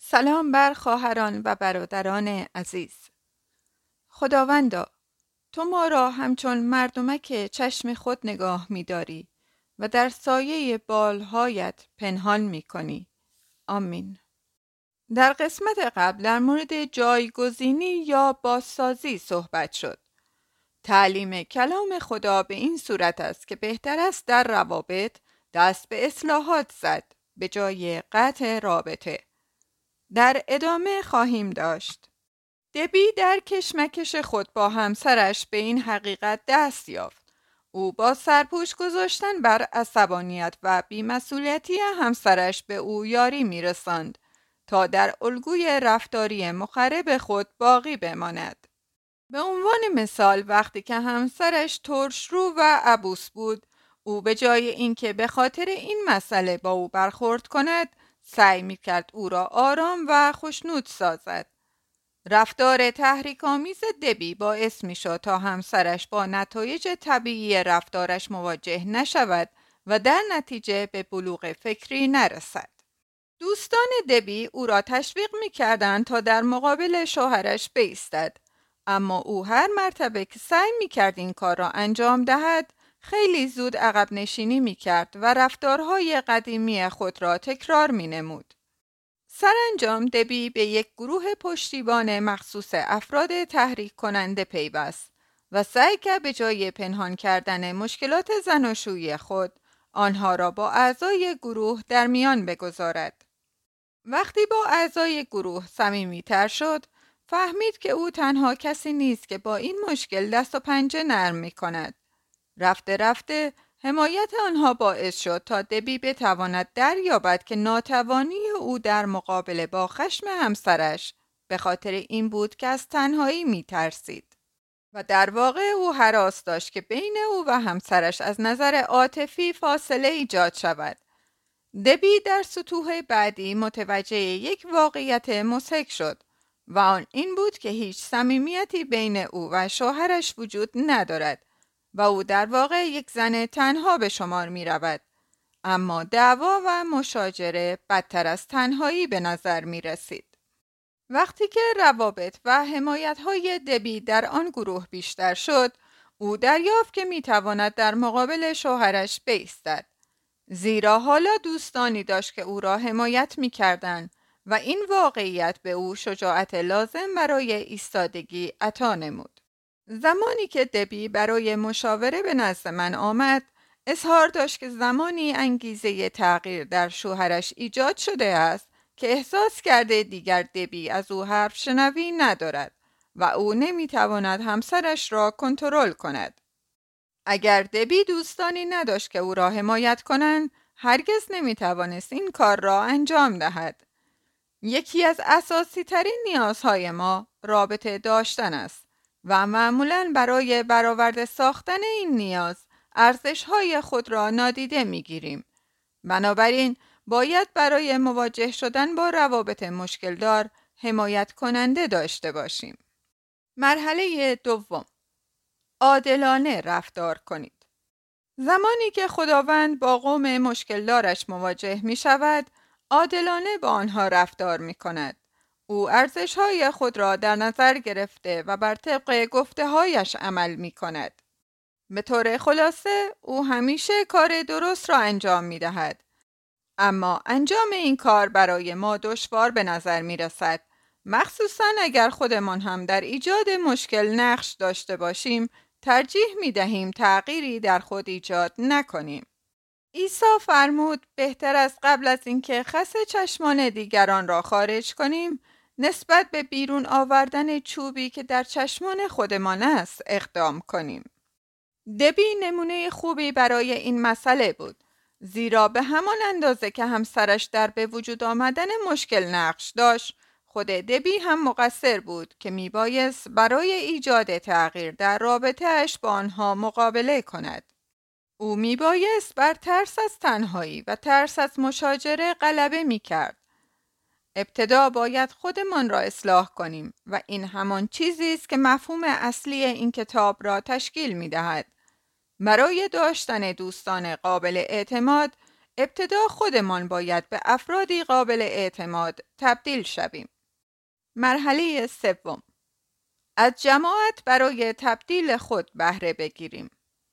سلام بر خواهران و برادران عزیز. خداوندا، تو ما را همچون مردمک چشم خود نگاه می‌داری و در سایه بالهایت پنهان می‌کنی. آمین. در قسمت قبل در مورد جایگزینی یا بازسازی صحبت شد. تعلیم کلام خدا به این صورت است که بهتر است در روابط دست به اصلاحات زد به جای قطع رابطه. در ادامه خواهیم داشت. دبی در کشمکش خود با همسرش به این حقیقت دست یافت. او با سرپوش گذاشتن بر عصبانیت و بی‌مسئولیتی همسرش به او یاری می‌رساند تا در الگوی رفتاری مخرب خود باقی بماند. به عنوان مثال وقتی که همسرش ترشرو و عبوس بود، او به جای اینکه به خاطر این مسئله با او برخورد کند، سعی می‌کرد او را آرام و خوشنود سازد. رفتار تحریک‌آمیز دبی باعث می‌شد تا همسرش با نتایج طبیعی رفتارش مواجه نشود و در نتیجه به بلوغ فکری نرسد. دوستان دبی او را تشویق می‌کردند تا در مقابل شوهرش بایستد، اما او هر مرتبه که سعی می‌کرد این کار را انجام دهد، خیلی زود عقب نشینی می‌کرد و رفتارهای قدیمی خود را تکرار می‌نمود. سرانجام دبی به یک گروه پشتیبان مخصوص افراد تحریک کننده پیوست و سعی کرد به جای پنهان کردن مشکلات زناشویی خود، آنها را با اعضای گروه در میان بگذارد. وقتی با اعضای گروه صمیمی‌تر شد، فهمید که او تنها کسی نیست که با این مشکل دست و پنجه نرم می‌کند. رفته رفته حمایت آنها باعث شد تا دبی بتواند دریابد که ناتوانی او در مقابله با خشم همسرش به خاطر این بود که از تنهایی می‌ترسید و در واقع او هراس داشت که بین او و همسرش از نظر عاطفی فاصله ایجاد شود. دبی در سطوح بعدی متوجه یک واقعیت مضحک شد و آن این بود که هیچ صمیمیتی بین او و شوهرش وجود ندارد و او در واقع یک زن تنها به شمار می رود. اما دعوا و مشاجره بدتر از تنهایی به نظر می رسید. وقتی که روابط و حمایت‌های دبی در آن گروه بیشتر شد، او دریافت که می تواند در مقابل شوهرش بایستد. زیرا حالا دوستانی داشت که او را حمایت می کردن و این واقعیت به او شجاعت لازم برای ایستادگی عطا نمود. زمانی که دبی برای مشاوره به نزد من آمد، اظهار داشت که زمانی انگیزه تغییر در شوهرش ایجاد شده است که احساس کرده دیگر دبی از او حرف شنوی ندارد و او نمیتواند همسرش را کنترل کند. اگر دبی دوستانی نداشت که او را حمایت کنند، هرگز نمیتوانست این کار را انجام دهد. یکی از اساسی ترین نیازهای ما رابطه داشتن است و معمولاً برای برآورده ساختن این نیاز ارزش‌های خود را نادیده می‌گیریم. بنابراین باید برای مواجه شدن با روابط مشکلدار حمایت کننده داشته باشیم. مرحله دوم، عادلانه رفتار کنید. زمانی که خداوند با قوم مشکلدارش مواجه می شود، عادلانه با آنها رفتار می کند. او ارزش‌های خود را در نظر گرفته و بر طبق گفته‌هایش عمل می کند. به طور خلاصه، او همیشه کار درست را انجام می دهد. اما انجام این کار برای ما دشوار به نظر می رسد، مخصوصاً اگر خودمان هم در ایجاد مشکل نقش داشته باشیم. ترجیح می دهیم تغییری در خود ایجاد نکنیم. عیسی فرمود بهتر است قبل از اینکه خس چشمان دیگران را خارج کنیم، نسبت به بیرون آوردن چوبی که در چشمان خودمان است اقدام کنیم. دبی نمونه خوبی برای این مسئله بود، زیرا به همان اندازه که همسرش در به وجود آمدن مشکل نقش داشت، خود دبی هم مقصر بود که میبایست برای ایجاد تغییر در رابطه‌اش با آنها مقابله کند. او میبایست بر ترس از تنهایی و ترس از مشاجره غلبه میکرد. ابتدا باید خودمان را اصلاح کنیم و این همان چیزی است که مفهوم اصلی این کتاب را تشکیل میدهد. برای داشتن دوستان قابل اعتماد، ابتدا خودمان باید به افرادی قابل اعتماد تبدیل شویم. مرحله سوم، از جماعت برای تبدیل خود بهره بگیریم.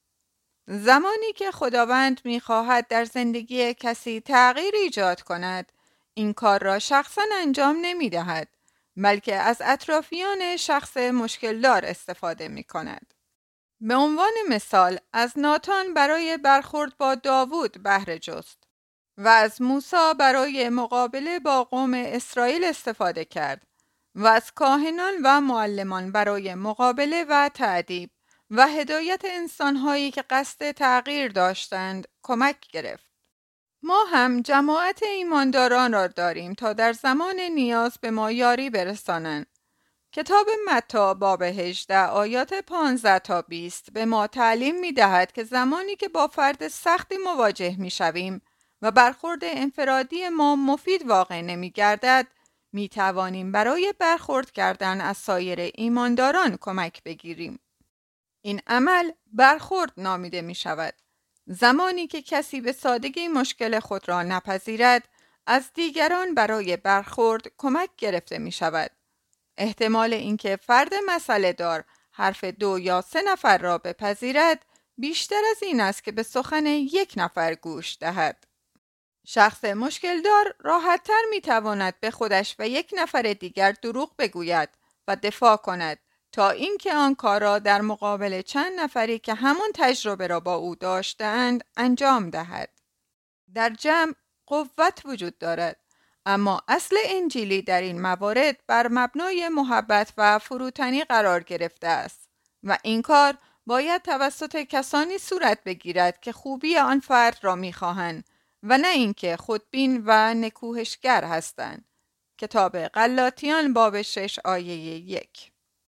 زمانی که خداوند می‌خواهد در زندگی کسی تغییر ایجاد کند، این کار را شخصاً انجام نمی‌دهد، بلکه از اطرافیان شخص مشکلدار استفاده می‌کند. به عنوان مثال از ناتان برای برخورد با داوود بهره جست و از موسی برای مقابله با قوم اسرائیل استفاده کرد و از کاهنان و معلمان برای مقابله و تأدیب و هدایت انسان‌هایی که قصد تغییر داشتند کمک گرفت. ما هم جماعت ایمانداران را داریم تا در زمان نیاز به ما یاری برسانند. کتاب متی باب 18 آیات 15 تا 20 به ما تعلیم می دهد که زمانی که با فرد سختی مواجه می شویم و برخورد انفرادی ما مفید واقع نمی گردد، می توانیم برای برخورد کردن از سایر ایمانداران کمک بگیریم. این عمل برخورد نامیده می شود. زمانی که کسی به سادگی مشکل خود را نپذیرد، از دیگران برای برخورد کمک گرفته می شود. احتمال اینکه فرد مسئله دار حرف 2 یا 3 نفر را بپذیرد بیشتر از این است که به سخن 1 نفر گوش دهد. شخص مشکل دار راحت‌تر می‌تواند به خودش و 1 نفر دیگر دروغ بگوید و دفاع کند تا اینکه آن کار را در مقابل چند نفری که همان تجربه را با او داشته‌اند انجام دهد. در جمع قوت وجود دارد، اما اصل انجیلی در این موارد بر مبنای محبت و فروتنی قرار گرفته است و این کار باید توسط کسانی صورت بگیرد که خوبی آن فرد را می‌خواهند و نه اینکه خودبین و نکوهشگر هستند. کتاب غلاطیان باب 6 آیه 1.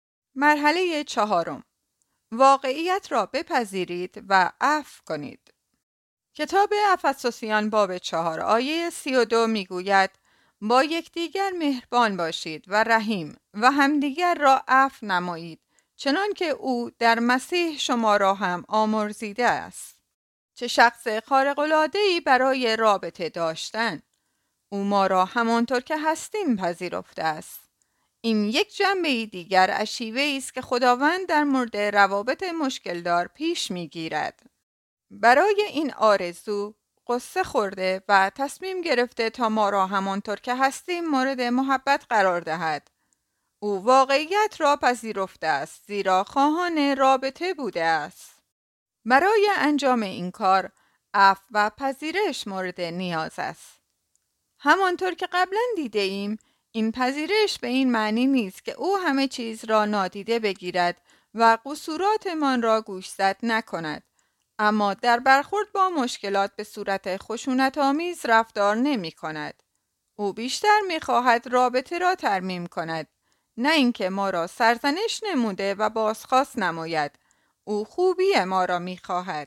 مرحله 4، واقعیت را بپذیرید و عفو کنید. کتاب افسوسیان باب 4 آیه 32 میگوید با یکدیگر مهربان باشید و رحیم و همدیگر را عفو نمایید چنان که او در مسیح شما را هم آمرزیده است. چه شخص خارق‌العاده‌ای برای رابطه داشتن. او ما را همانطور که هستیم پذیرفته است. این یک جنبه دیگر از شیوه‌ای است که خداوند در مورد روابط مشکلدار پیش می‌گیرد. برای این آرزو قصه خورده و تصمیم گرفته تا ما را همانطور که هستیم مورد محبت قرار دهد. او واقعیت را پذیرفته است زیرا خواهان رابطه بوده است. برای انجام این کار عفو و پذیرش مورد نیاز است. همانطور که قبلا دیده ایم این پذیرش به این معنی نیست که او همه چیز را نادیده بگیرد و قصوراتمان را گوشزد نکند. اما در برخورد با مشکلات به صورت خشونت‌آمیز رفتار نمی کند. او بیشتر می خواهد رابطه را ترمیم کند، نه اینکه ما را سرزنش نموده و بازخواست نماید. او خوبی ما را می خواهد.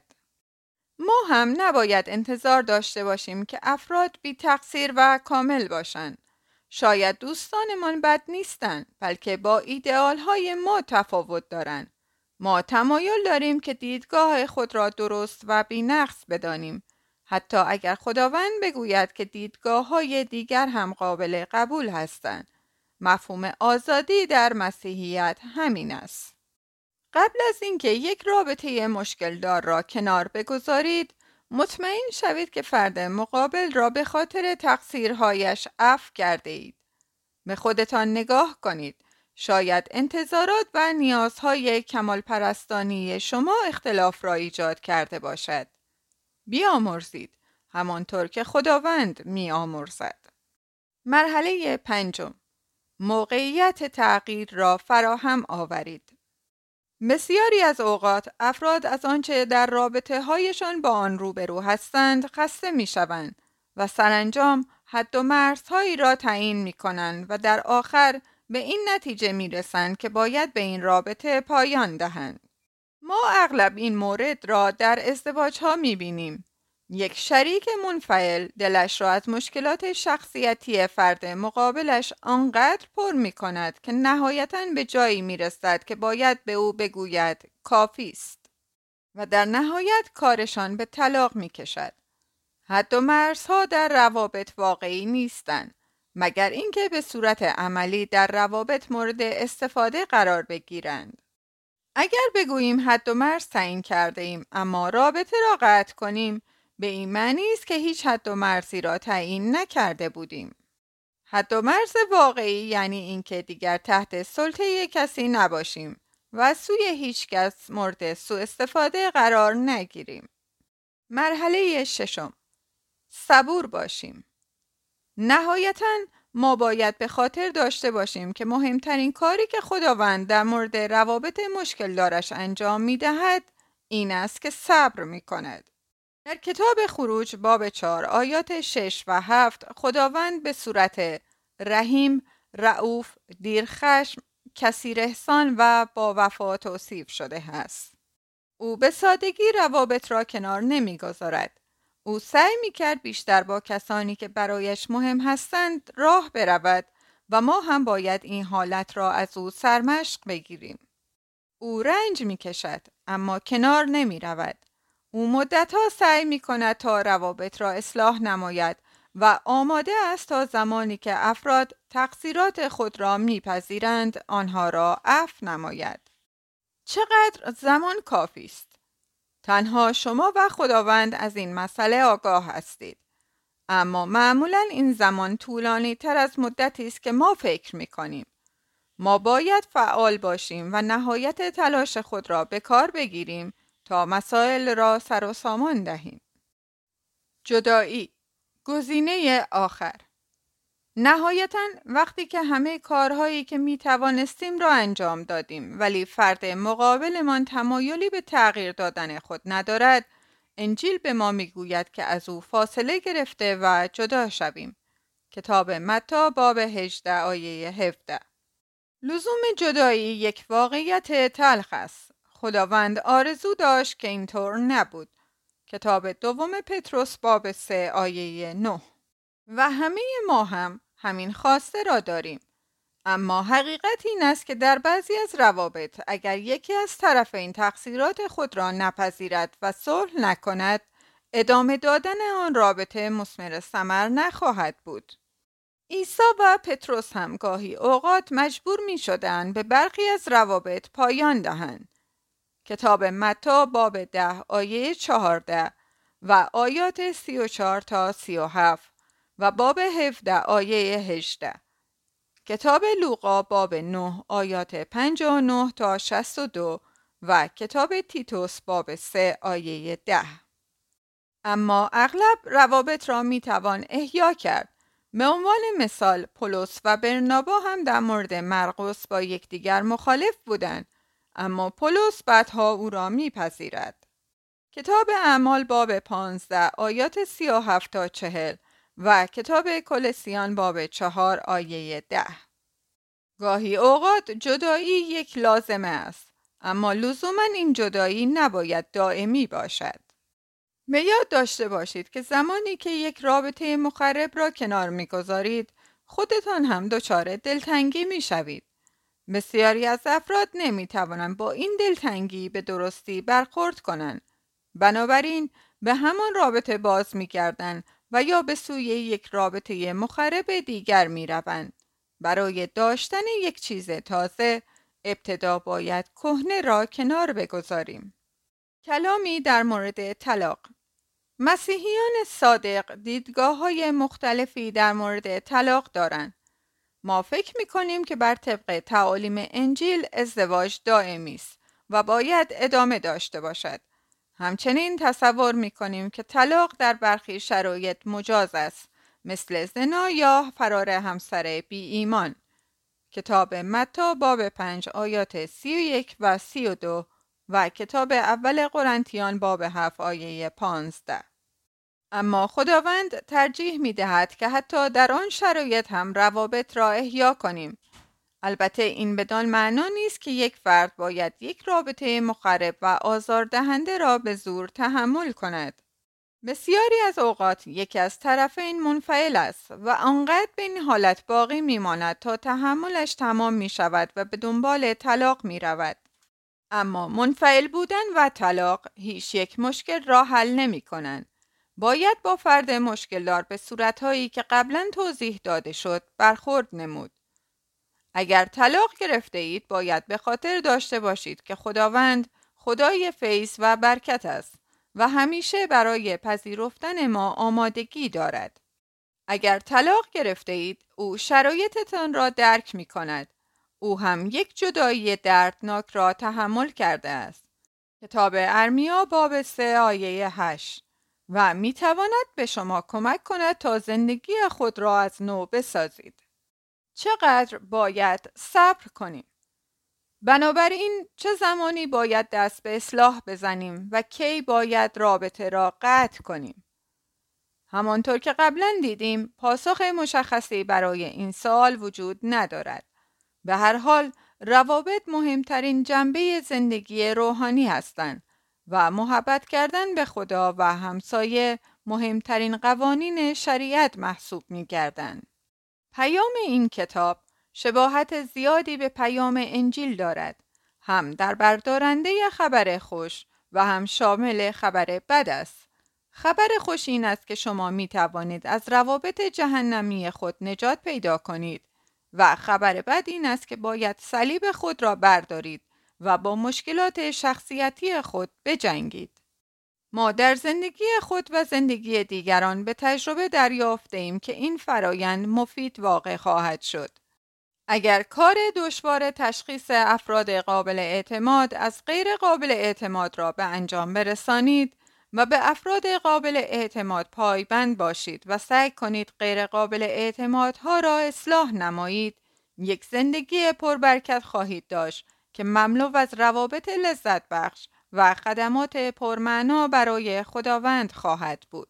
ما هم نباید انتظار داشته باشیم که افراد بی تقصیر و کامل باشند. شاید دوستانمان بد نیستند، بلکه با ایدئال‌های ما تفاوت دارند. ما تمایل داریم که دیدگاه خود را درست و بی‌نقص بدانیم، حتی اگر خداوند بگوید که دیدگاه‌های دیگر هم قابل قبول هستند. مفهوم آزادی در مسیحیت همین است. قبل از اینکه یک رابطه مشکل دار را کنار بگذارید، مطمئن شوید که فرد مقابل را به خاطر تقصیرهایش عفو کرده اید. به خودتان نگاه کنید. شاید انتظارات و نیازهای کمال پرستانی شما اختلاف را ایجاد کرده باشد. بیامرزید همانطور که خداوند می‌آمرزد. مرحله 5، موقعیت تغییر را فراهم آورید. بسیاری از اوقات افراد از آنچه در رابطه هایشان با آن روبرو هستند خسته می شوند و سرانجام حد و مرزهایی را تعیین می کنند و در آخر به این نتیجه می رسند که باید به این رابطه پایان دهند. ما اغلب این مورد را در ازدواج ها می بینیم. یک شریک منفعل دلش را از مشکلات شخصیتی فرد مقابلش آنقدر پر می کند که نهایتاً به جایی می رسد که باید به او بگوید کافی است و در نهایت کارشان به طلاق می کشد. حد و مرزها در روابط واقعی نیستند، مگر اینکه به صورت عملی در روابط مورد استفاده قرار بگیرند. اگر بگوییم حد و مرز تعیین کرده ایم اما رابطه را قطع کنیم، به این معنی است که هیچ حد و مرزی را تعیین نکرده بودیم. حد و مرز واقعی یعنی اینکه دیگر تحت سلطه کسی نباشیم و از سوی هیچ کس مورد سوء استفاده قرار نگیریم. مرحله ششم، صبور باشیم. نهایتاً ما باید به خاطر داشته باشیم که مهمترین کاری که خداوند در مورد روابط مشکل دارش انجام می دهد این است که صبر می کند. در کتاب خروج باب 4 آیات 6 و 7 خداوند به صورت رحیم، رئوف، دیرخشم، کثیر احسان و با وفا توصیف شده است. او به سادگی روابط را کنار نمی‌گذارد. او سعی می‌کرد بیشتر با کسانی که برایش مهم هستند راه برود و ما هم باید این حالت را از او سرمشق بگیریم. او رنج می‌کشد اما کنار نمی‌رود. او مدت‌ها سعی می‌کند تا روابط را اصلاح نماید و آماده است تا زمانی که افراد تقصیرات خود را می‌پذیرند آنها را عفو نماید. چقدر زمان کافی است؟ تنها شما و خداوند از این مسئله آگاه هستید. اما معمولاً این زمان طولانی تر از مدتی است که ما فکر می‌کنیم. ما باید فعال باشیم و نهایت تلاش خود را به کار بگیریم تا مسائل را سر و سامان دهیم. جدایی، گزینه آخر. نهایتاً وقتی که همه کارهایی که می توانستیم را انجام دادیم ولی فرد مقابلمان تمایلی به تغییر دادن خود ندارد، انجیل به ما می گوید که از او فاصله گرفته و جدا شویم. کتاب متی باب 18 آیه 17. لزوم جدایی یک واقعیت تلخ است. خداوند آرزو داشت که اینطور نبود. کتاب دوم پتروس باب 3 آیه 9. و همه ما هم همین خواسته را داریم. اما حقیقت این است که در بعضی از روابط اگر یکی از طرفین تقصیرات خود را نپذیرد و صلح نکند، ادامه دادن آن رابطه مثمر ثمر نخواهد بود. عیسی و پتروس هم گاهی اوقات مجبور می شدند به برخی از روابط پایان دهند. کتاب متی باب 10 آیه 14 و آیات 34 تا 37 و باب 17 آیه 18. کتاب لوقا باب 9 آیات 59 تا 62 و کتاب تیتوس باب 3 آیه 10. اما اغلب روابط را می توان احیا کرد. به عنوان مثال پولس و برنابا هم در مورد مرقس با یکدیگر مخالف بودند، اما پولس بعدها او را میپذیرد. کتاب اعمال باب 15 آیات 37 تا 40 و کتاب کولوسیان باب 4 آیه 10. گاهی اوقات جدایی یک لازمه است، اما لزوما این جدایی نباید دائمی باشد. به یاد داشته باشید که زمانی که یک رابطه مخرب را کنار می‌گذارید، خودتان هم دچار دلتنگی می‌شوید. بسیاری از افراد نمی‌توانند با این دلتنگی به درستی برخورد کنند. بنابراین به همان رابطه باز می‌گردند و یا به سوی یک رابطه مخرب دیگر می‌روند. برای داشتن یک چیز تازه، ابتدا باید کهنه را کنار بگذاریم. کلامی در مورد طلاق. مسیحیان صادق دیدگاه‌های مختلفی در مورد طلاق دارند. ما فکر می‌کنیم که بر طبق تعالیم انجیل ازدواج دائمی است و باید ادامه داشته باشد. همچنین تصور می‌کنیم که طلاق در برخی شرایط مجاز است، مثل زنا یا فرار همسر بی ایمان. کتاب متی باب 5 آیات 31 و 32 و کتاب اول قرنتیان باب 7 آیه 15. اما خداوند ترجیح می دهد که حتی در آن شرایط هم روابط را احیا کنیم. البته این بدان معنا نیست که یک فرد باید یک رابطه مخرب و آزاردهنده را به زور تحمل کند. بسیاری از اوقات یکی از طرفین منفعل است و آنقدر به این حالت باقی می ماند تا تحملش تمام می شود و به دنبال طلاق می رود. اما منفعل بودن و طلاق هیچ یک مشکل را حل نمی کنند. باید با فرد مشکلدار به صورتهایی که قبلا توضیح داده شد برخورد نمود. اگر طلاق گرفته اید باید به خاطر داشته باشید که خداوند خدای فیض و برکت است و همیشه برای پذیرفتن ما آمادگی دارد. اگر طلاق گرفته اید او شرایطتان را درک می کند. او هم یک جدایی دردناک را تحمل کرده است. کتاب ارمیا باب 3 آیه 8 و می تواند به شما کمک کند تا زندگی خود را از نو بسازید. چقدر باید صبر کنیم؟ بنابراین چه زمانی باید دست به اصلاح بزنیم و کی باید رابطه را قطع کنیم؟ همانطور که قبلا دیدیم پاسخ مشخصی برای این سوال وجود ندارد. به هر حال روابط مهمترین جنبه زندگی روحانی هستند و محبت کردن به خدا و همسایه مهمترین قوانین شریعت محسوب می گردند. پیام این کتاب شباهت زیادی به پیام انجیل دارد، هم در بردارنده خبر خوش و هم شامل خبر بد است. خبر خوش این است که شما می توانید از روابط جهنمی خود نجات پیدا کنید و خبر بد این است که باید صلیب خود را بردارید و با مشکلات شخصیتی خود بجنگید. ما در زندگی خود و زندگی دیگران به تجربه دریافته‌ایم که این فرایند مفید واقع خواهد شد. اگر کار دشوار تشخیص افراد قابل اعتماد از غیر قابل اعتماد را به انجام برسانید و به افراد قابل اعتماد پایبند باشید و سعی کنید غیر قابل اعتمادها را اصلاح نمایید، یک زندگی پربرکت خواهید داشت که مملو از روابط لذت بخش و خدمات پرمعنا برای خداوند خواهد بود.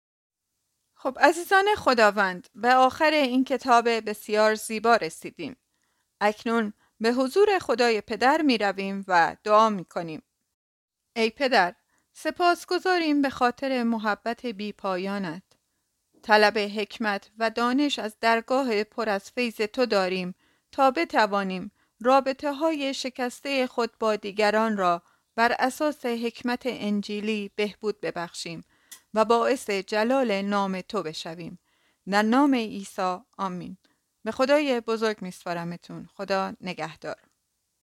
خب عزیزان خداوند، به آخر این کتاب بسیار زیبا رسیدیم. اکنون به حضور خدای پدر می رویم و دعا می کنیم. ای پدر، سپاسگزاریم به خاطر محبت بی پایانت. طلب حکمت و دانش از درگاه پر از فیض تو داریم تا بتوانیم رابطه های شکسته خود با دیگران را بر اساس حکمت انجیلی بهبود ببخشیم و باعث جلال نام تو بشویم. در نام عیسی آمین. به خدای بزرگ میسپارمتون. خدا نگهدار.